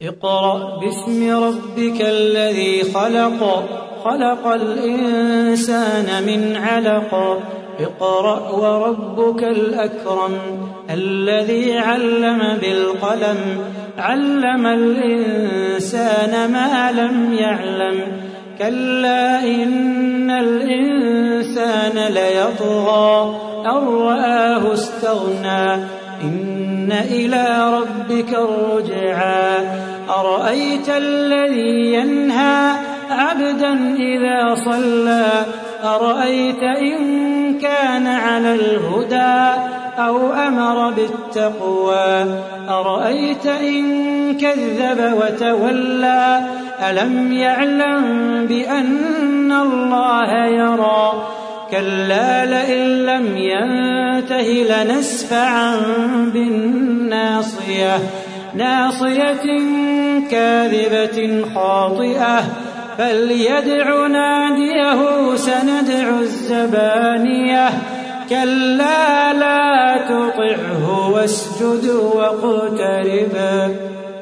اقرأ باسم ربك الذي خلق خلق الإنسان من علق اقرأ وربك الأكرم الذي علم بالقلم علم الإنسان ما لم يعلم كلا إن الإنسان ليطغى أن رآه استغنى إن إلى ربك الرجعى أرأيت الذي ينهى عبدا إذا صلى أرأيت إن كان على الهدى أو أمر بالتقوى أرأيت إن كذب وتولى ألم يعلم بأن الله يرى كلا لئن لم ينته لنسفعا بالناصية ناصية كاذبة خاطئة فليدع ناديه سندع الزبانية كلا لا تطعه واسجد واقترب